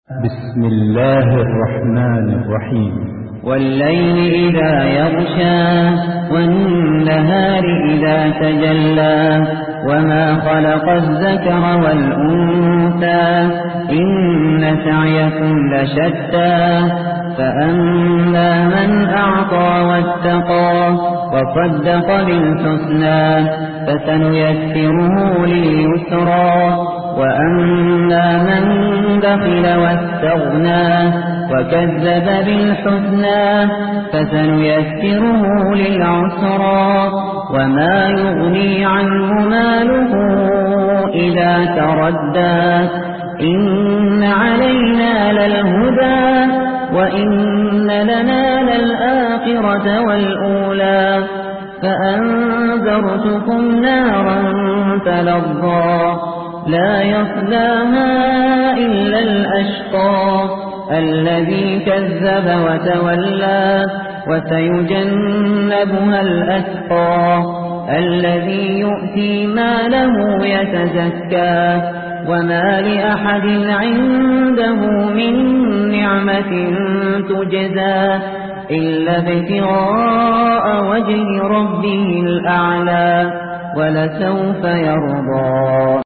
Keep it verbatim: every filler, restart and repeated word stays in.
بسم الله الرحمن الرحيم. والليل إذا يغشى والنهار إذا تجلى وما خلق الذكر والأنثى إن سعيكم لشتى فأما من أعطى واتقى وصدق بالحسنى فسنيسره لليسرى وأما من بخل واستغنى وكذب بالحسنى فسنيسره للعسرى وما يغني عنه ماله إذا تردى إن علينا للهدى وإن لنا للآخرة والأولى فأنذرتكم نارا تلظى لا يصلاها إلا الأشقى الذي كذب وتولى وسيجنبها الأتقى الذي يؤتي ماله يتزكى وما لأحد عنده من نعمة تجزى إلا ابتغاء وجه ربه الأعلى ولسوف يرضى.